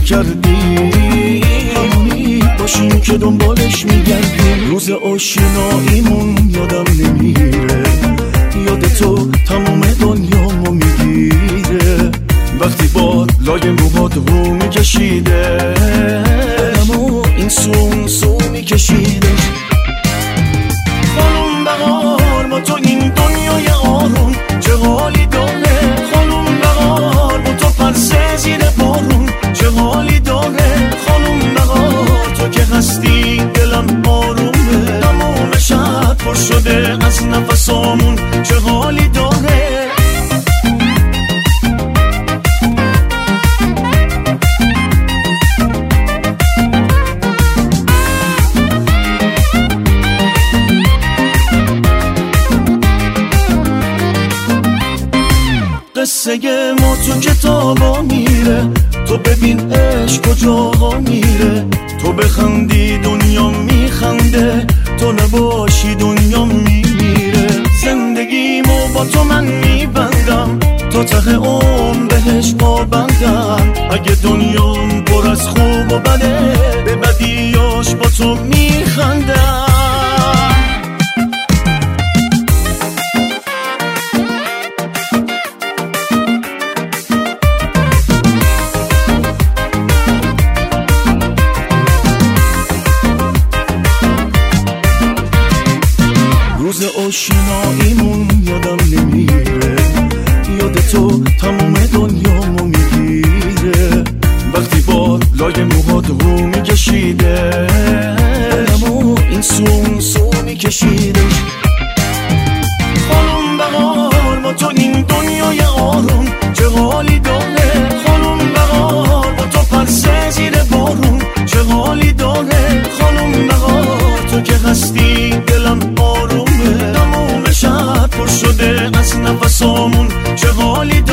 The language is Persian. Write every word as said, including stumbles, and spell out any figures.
نکردی، همونی باشیم که دنبالش میگردیم. روز آشناییمون یادم نمیره، یاد تو تمام دنیامو میگیره. وقتی باد لای موهات رو میکشیده، همو این سو اون سو میکشیده. خانم بهار با تو این دنیای آروم چه حالی داره، خانم بهار با تو پرسه زیر بارون چه حالی داره. خانم بهار تو که هستی دلم آرومه، تمام شب پر شده از نفسامون چه حالی داره. قصه ما تو کتابا میره، تو ببین عشق کجاها میره. تو بخندی دنیا میخنده، تو نباشی دنیا میمیره. زندگیمو با تو من میبندم، تا ته عمر بهش پابندم. اگه دنیام پر از خوب و بده، به بدیاش با تو میخندم. روز آشناییمون یادم نمیره، یاد تو تمام دنیامو میگیره. وقتی باد لای موهات رو میکشیده، همو این سو اون سو میکشیده. خانم بهار با تو این دنیای آروم چه حالی داره، خانم بهار با تو پرسه زیر بارون چه حالی داره. خانم بهار تو که هستی دلم آرومه، تمام شب پر شده از نفسامون چه حالی